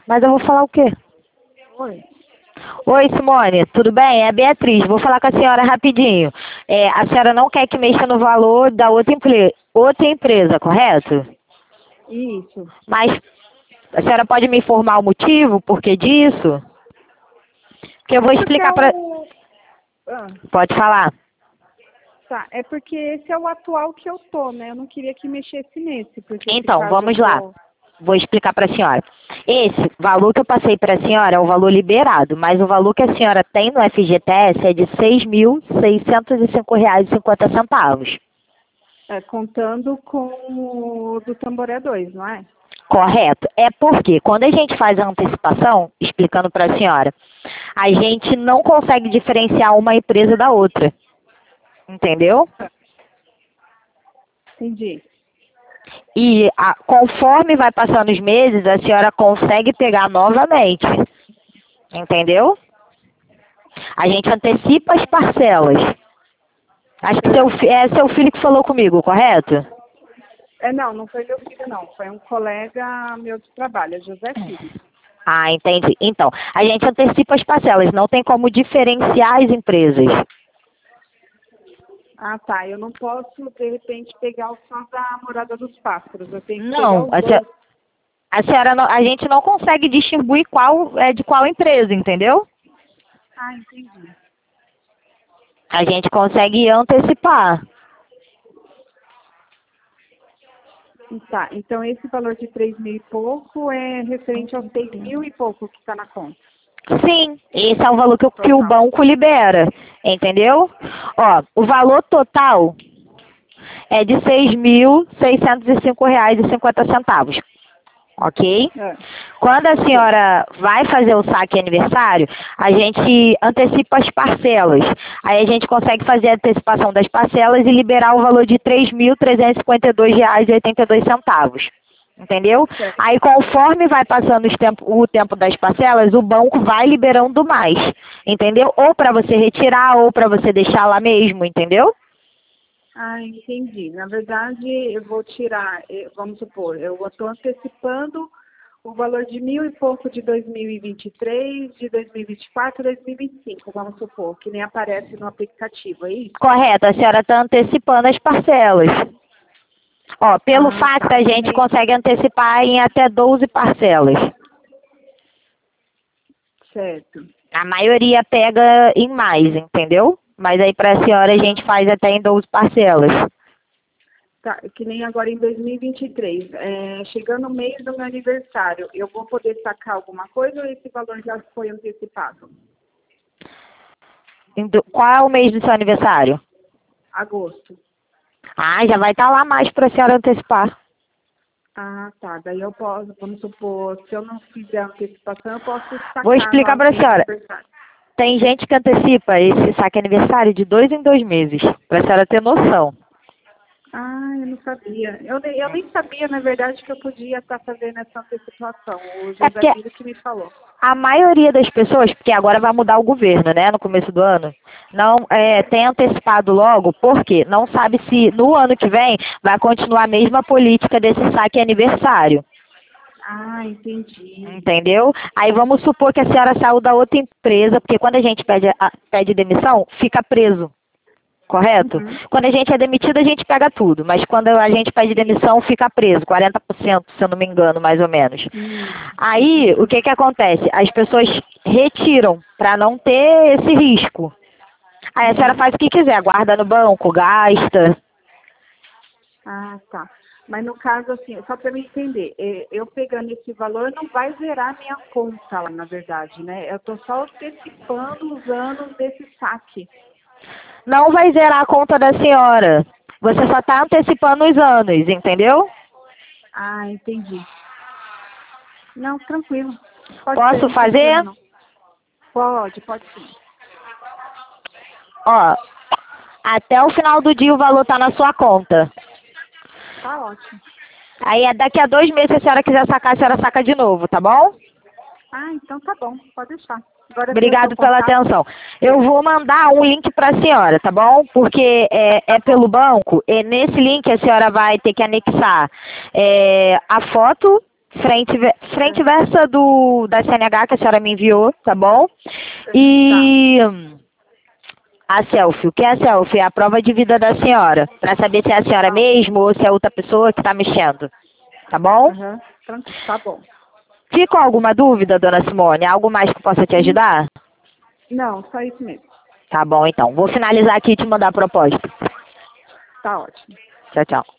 Mas eu vou falar o quê? Oi. Oi, Simone, tudo bem? É a Beatriz. Vou falar com a senhora rapidinho. A senhora não quer que mexa no valor da outra empresa, correto? Isso. Mas a senhora pode me informar o motivo, por que disso? Que eu vou É porque é explicar para... o. Ah, Pode falar. tá. É porque esse é o atual que eu tô, né? Eu não queria que mexesse nesse, porque esse Então, caso eu vamos lá. tô. Vou explicar para a senhora. Esse valor que eu passei para a senhora é o valor liberado, mas o valor que a senhora tem no FGTS é de R$ 6.605,50. Contando com o do Tamboré 2, não é? Correto. É porque quando a gente faz a antecipação, explicando para a senhora, a gente não consegue diferenciar uma empresa da outra. Entendeu? Entendi. E conforme vai passando os meses, a senhora consegue pegar novamente. Entendeu? A gente antecipa as parcelas. Acho que é seu filho que falou comigo, correto? Não, não foi meu filho, não. Foi um colega meu de trabalho, José Filho. Ah, entendi. Então, a gente antecipa as parcelas, não tem como diferenciar as empresas. Ah, tá. Eu não posso, de repente, pegar o só da Morada dos Pássaros. Eu tenho que pegar Não, os dois. a gente não consegue distinguir qual é de qual empresa, entendeu? Ah, entendi. A gente consegue antecipar. Tá. Então, esse valor de 3 mil e pouco é referente aos 6 mil e pouco que está na conta. Sim, esse é o valor que o Total. banco libera, entendeu? Ó, o valor total é de R$ 6.605,50. Ok? É. Quando a senhora vai fazer o saque aniversário, a gente antecipa as parcelas. Aí a gente consegue fazer a antecipação das parcelas e liberar o valor de R$ 3.352,82. Entendeu? Certo. Aí conforme vai passando o tempo das parcelas, o banco vai liberando mais. Entendeu? Ou para você retirar, ou para você deixar lá mesmo, entendeu? Ah, entendi. Na verdade, eu vou tirar, vamos supor, eu estou antecipando o valor de mil e pouco de 2023, de 2024, 2025, vamos supor, que nem aparece no aplicativo, é isso? Correto, a senhora está antecipando as parcelas. Ó, pelo Ah, fax tá. a gente consegue antecipar em até 12 parcelas. Certo. A maioria pega em mais, entendeu? Mas aí para a senhora a gente faz até em 12 parcelas. Tá, que nem agora em 2023, chegando o mês do meu aniversário, eu vou poder sacar alguma coisa ou esse valor já foi antecipado? Qual é o mês do seu aniversário? Agosto. Ah, já vai estar lá mais para a senhora antecipar. Ah, tá. Daí eu posso, vamos supor, se eu não fizer antecipação, eu posso Vou sacar explicar no para a mês do senhora. aniversário. Tem gente que antecipa esse saque aniversário de 2 em 2 meses, para a senhora ter noção. Ah, eu não sabia. Eu nem sabia, na verdade, que eu podia estar fazendo essa antecipação. O É José porque Filho que me falou. a maioria das pessoas, porque agora vai mudar o governo, né, no começo do ano, não tem antecipado logo, porque não sabe se no ano que vem vai continuar a mesma política desse saque aniversário. Ah, entendi. Entendeu? Aí vamos supor que a senhora saiu da outra empresa, porque quando a gente pede demissão, fica preso. Correto? Uhum. Quando a gente é demitido, a gente pega tudo, mas quando a gente pede demissão, fica preso, 40%, se eu não me engano, mais ou menos. Aí, o que acontece? As pessoas retiram para não ter esse risco. Aí a senhora faz o que quiser, guarda no banco, gasta. Ah, tá. Mas no caso, assim, só para me entender, eu pegando esse valor não vai zerar minha conta lá, na verdade, né? Eu estou só antecipando os anos desse saque. Não vai zerar a conta da senhora. Você só está antecipando os anos, entendeu? Ah, entendi. Não, tranquilo. Pode ser, Posso não tem problema fazer? não. Pode sim. Ó, até o final do dia o valor tá na sua conta. Tá ótimo. Aí daqui a 2 meses, se a senhora quiser sacar, a senhora saca de novo, tá bom? Ah, então tá bom, pode deixar. Agora eu tenho o seu Obrigado pela contato. atenção. Eu vou mandar um link para a senhora, tá bom? Porque é pelo banco. E nesse link a senhora vai ter que anexar a foto frente e versa da CNH que a senhora me enviou, tá bom? E a selfie. O que é a selfie? É a prova de vida da senhora. Pra saber se é a senhora mesmo ou se é outra pessoa que tá mexendo. Tá bom? Aham, tá bom. Ficou alguma dúvida, dona Simone? Algo mais que possa te ajudar? Não, só isso mesmo. Tá bom, então. Vou finalizar aqui e te mandar a proposta. Tá ótimo. Tchau, tchau.